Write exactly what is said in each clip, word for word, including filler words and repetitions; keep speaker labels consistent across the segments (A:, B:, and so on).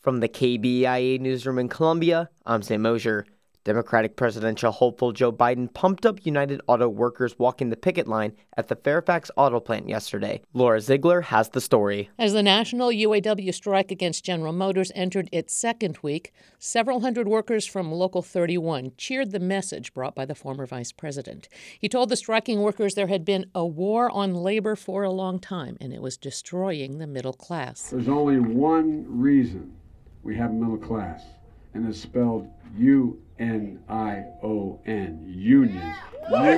A: From the K B I A newsroom in Columbia, I'm Sam Mosier. Democratic presidential hopeful Joe Biden pumped up United Auto workers walking the picket line at the Fairfax auto plant yesterday. Laura Ziegler has the story.
B: As the national U A W strike against General Motors entered its second week, several hundred workers from Local thirty-one cheered the message brought by the former vice president. He told the striking workers there had been a war on labor for a long time, and it was destroying the middle class.
C: There's only one reason we have a middle class, and it's spelled U N I O N, union. You build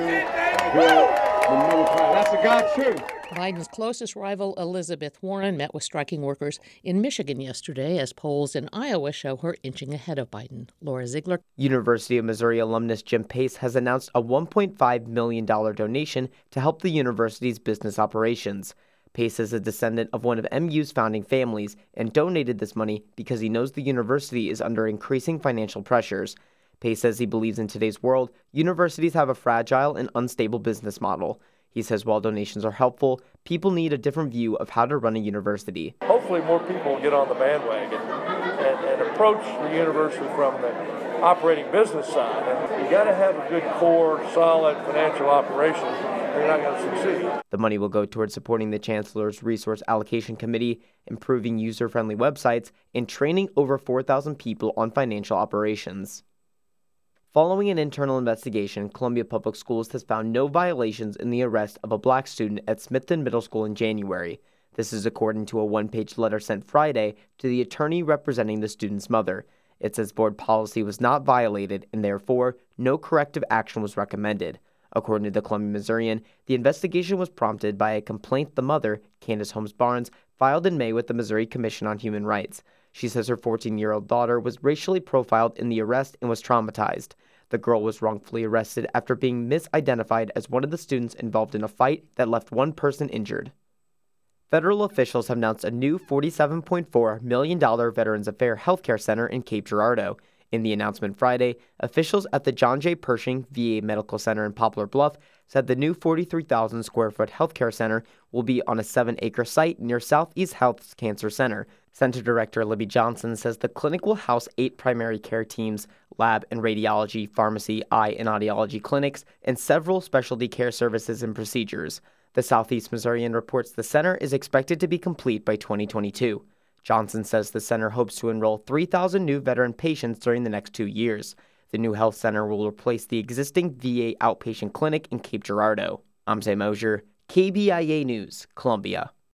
C: the middle class. That's the God truth.
B: Biden's closest rival, Elizabeth Warren, met with striking workers in Michigan yesterday as polls in Iowa show her inching ahead of Biden. Laura Ziegler.
A: University of Missouri alumnus Jim Pace has announced a one point five million dollars donation to help the university's business operations. Pace is a descendant of one of M U's founding families and donated this money because he knows the university is under increasing financial pressures. Pace says he believes in today's world, universities have a fragile and unstable business model. He says while donations are helpful, people need a different view of how to run a university.
D: Hopefully more people will get on the bandwagon and, and approach the university from the operating business side. And you got to have a good core, solid financial operation. You're not going to succeed.
A: The money will go towards supporting the Chancellor's Resource Allocation Committee, improving user-friendly websites, and training over four thousand people on financial operations. Following an internal investigation, Columbia Public Schools has found no violations in the arrest of a black student at Smithton Middle School in January. This is according to a one-page letter sent Friday to the attorney representing the student's mother. It says board policy was not violated and therefore no corrective action was recommended. According to the Columbia Missourian, the investigation was prompted by a complaint the mother, Candace Holmes Barnes, filed in May with the Missouri Commission on Human Rights. She says her fourteen-year-old daughter was racially profiled in the arrest and was traumatized. The girl was wrongfully arrested after being misidentified as one of the students involved in a fight that left one person injured. Federal officials have announced a new forty-seven point four million dollars Veterans Affairs Healthcare Center in Cape Girardeau. In the announcement Friday, officials at the John J. Pershing V A Medical Center in Poplar Bluff said the new forty-three thousand square foot healthcare center will be on a seven acre site near Southeast Health's Cancer Center. Center Director Libby Johnson says the clinic will house eight primary care teams, lab and radiology, pharmacy, eye and audiology clinics, and several specialty care services and procedures. The Southeast Missourian reports the center is expected to be complete by twenty twenty-two. Johnson says the center hopes to enroll three thousand new veteran patients during the next two years. The new health center will replace the existing V A outpatient clinic in Cape Girardeau. I'm Sam Mosier, K B I A News, Columbia.